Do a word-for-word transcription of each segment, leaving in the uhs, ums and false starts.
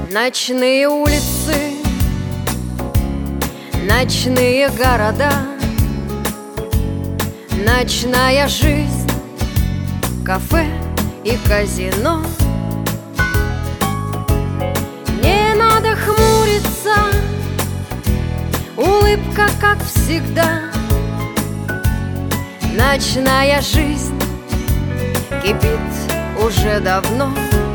Ночные улицы, ночные города, ночная жизнь, кафе и казино. Не надо хмуриться, улыбка, как всегда. Ночная жизнь кипит уже давно.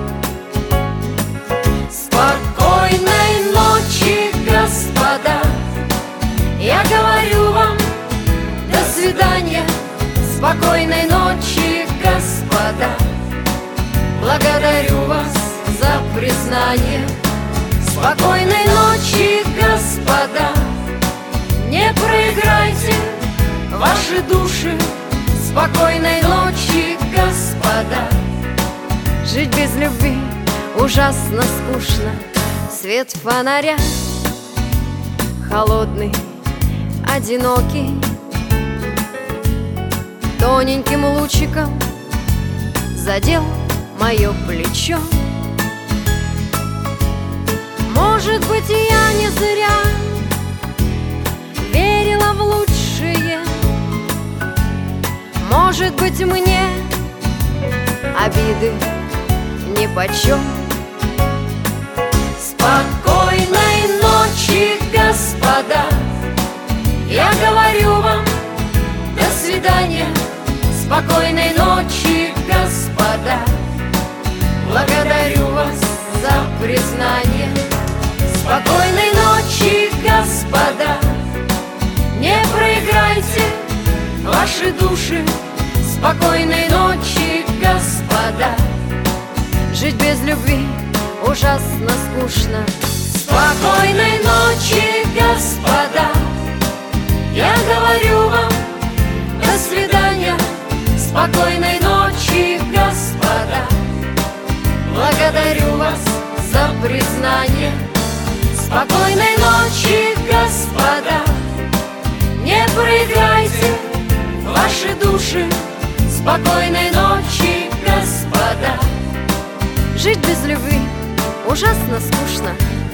Спокойной ночи, господа, я говорю вам до свидания. Спокойной ночи, господа, благодарю вас за признание. Спокойной ночи, господа, не проиграйте ваши души. Спокойной ночи, господа. Жить без любви ужасно скучно. Свет фонаря холодный, одинокий, тоненьким лучиком задел мое плечо. Может быть, я не зря верила в лучшее. Может быть, мне обиды нипочем. Спокойной ночи, господа, я говорю вам до свидания. Спокойной ночи, господа, благодарю вас за признание. Спокойной ночи, господа, не проиграйте ваши души. Спокойной ночи, господа. Жить без любви ужасно скучно. Спокойной ночи, господа, я говорю вам до свидания. Спокойной ночи, господа, благодарю вас за признание. Спокойной ночи, господа, не проиграйте ваши души. Спокойной ночи, господа. Жить без любви ужасно скучно.